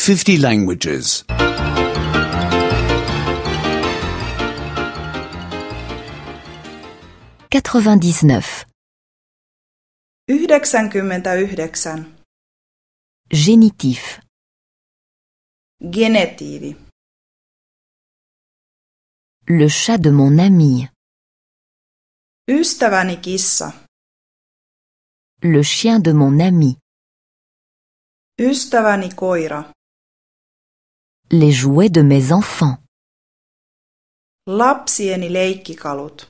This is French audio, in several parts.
50 languages. 99. 99. Génitif. Genetiivi. Le chat de mon ami. Ystäväni kissa. Le chien de mon ami. Ystäväni koira. Les jouets de mes enfants. Lapsieni leikkikalut.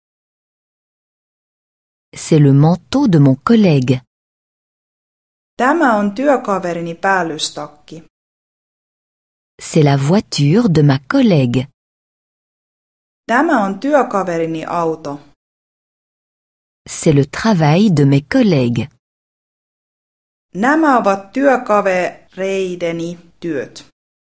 C'est le manteau de mon collègue. Tämä on työkaverini päällystakki. C'est la voiture de ma collègue. Tämä on työkaverini auto. C'est le travail de mes collègues. Nämä ovat työkavereideni työt.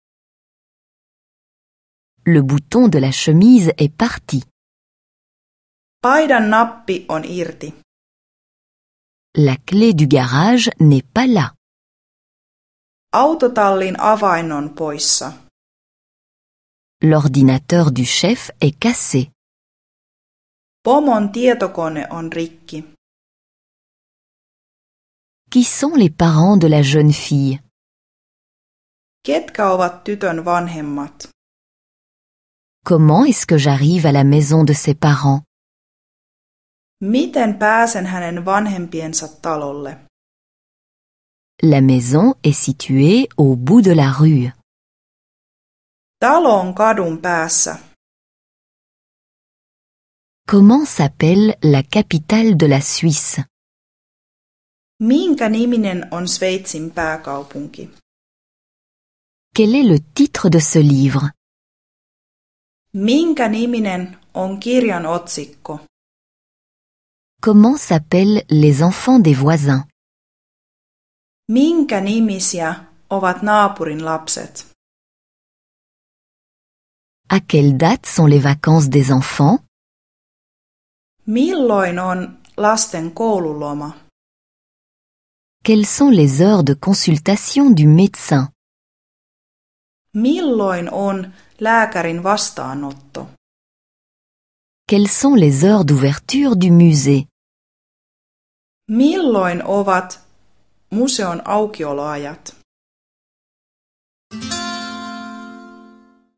Le bouton de la chemise est parti. Paidan nappi on irti. La clé du garage n'est pas là. Autotallin avain on poissa. L'ordinateur du chef est cassé. Pomon tietokone on rikki. Qui sont les parents de la jeune fille? Ketkä ovat tytön vanhemmat? Comment est-ce que j'arrive à la maison de ses parents? Miten pääsen hänen vanhempiensa talolle? La maison est située au bout de la rue. Talo on kadun päässä. Comment s'appelle la capitale de la Suisse? Minkä niminen on Sveitsin pääkaupunki? Quel est le titre de ce livre? Minkä niminen on kirjan otsikko? Comment s'appellent les enfants des voisins? Minkä nimisiä ovat naapurin lapset? À quelle date sont les vacances des enfants? Milloin on lasten koululoma? Quelles sont les heures de consultation du médecin? Milloin on lääkärin vastaanotto? Quelles sont les heures d'ouverture du musée? Milloin ovat museon aukioloajat?